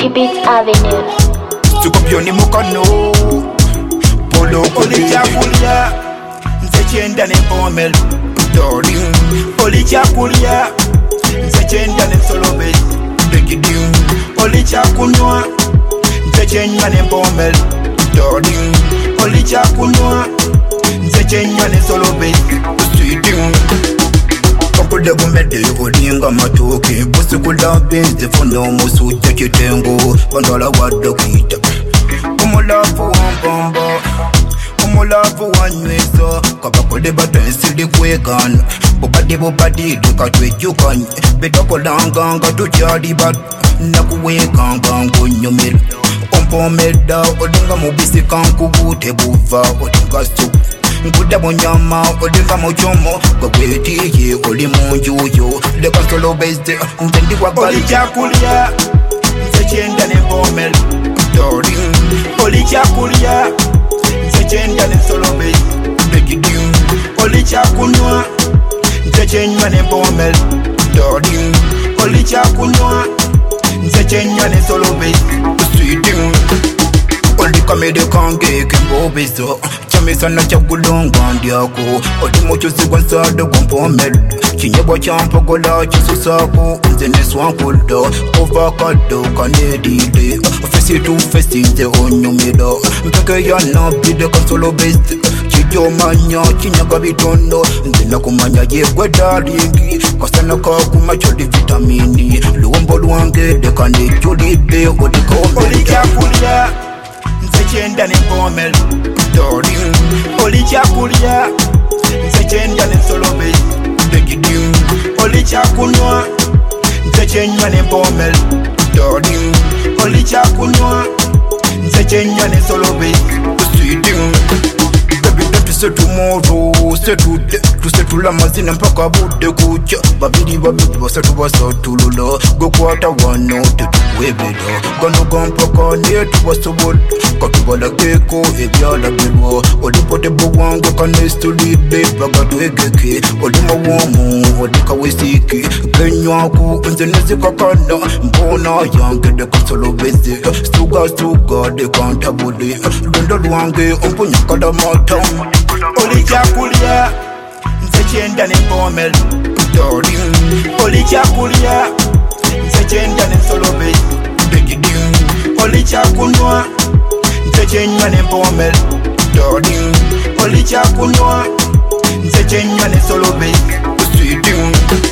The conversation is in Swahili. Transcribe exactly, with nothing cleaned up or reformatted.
Funky Beats Avenue. Tukopioni mukano Polo Olicha kulia Nzechenda ne pomel Darling Olicha kulia Nzechenda ne solobe Degidim Olicha kunwa Nzechenda ne pomel Darling Olicha kunwa Nzechenda ne solobe Sweeting Couple de gumede olinga matoke Busi kula benzi fono musu chechitengo Pandola wada kita Umulafu wampamba Umulafu wanyweza Kabakode batensi di kwegan Bubadi bubadi duka twejukan Bedoko langanga tuchadi bad Nakuwekanga ngonyomil Ompo meda olinga mubisi kankugute buva Olinga suku Nguda bonyama, odinga mochomo Gwagwetiye, oli munjuyo Leka solo bezde, mtendi kwa gali Olicha kulia, nzechenda ne pomel Darling Olicha kulia, nzechenda ne solo bezde Degidim Olicha kunwa, nzechenda ne pomel Darling Olicha kunwa, nzechenda ne solo bezde Sweeting Olika mede kange kembo bezo Chamisa na chagulonga ndiako Odi mocho sigwansada gumpomel Chinyebwa champagola chisusako Nzene swankulda Ovakado kanedide Fesi tu fesi nze onyumida Mpeke ya nabide kansolo beste Chijo manya chinyaga bitondo Nzena kumanya yegwe darigi Kasana kakuma chodi vitamini Luombo luange dekane chulide Odi komel Olicha kulia Nzechenda ne pomel Darling Olicha kulia Nzechenda ne solobe Degidim Olicha kunwa Nzechenda ne pomel Darling Olicha kunwa Nzechenda ne solobe Sweeting Say tomorrow, say today, to say to la mazina mpaka bude kucha Babidi babidi basa tu basa tulula Go quarter one note to webido Gano gampaka netu basa bol Katubala keko ebyala bilwa Olipote buwango kanestu libe Bagatu egeke Olima wamu, olika wesiki Kenywaku, unzenezi kakana Mbona yange de kansolo beze Stuga stuga de kantabule Lundo luange umpunya kada matam Olicha kulia Nzechenda ne pomel Darling Olicha kulia Nzechenda ne solobe Degidim Olicha kunwa Nzechenda ne pomel Darling Olicha kunwa Nzechenda ne solobe Sweeting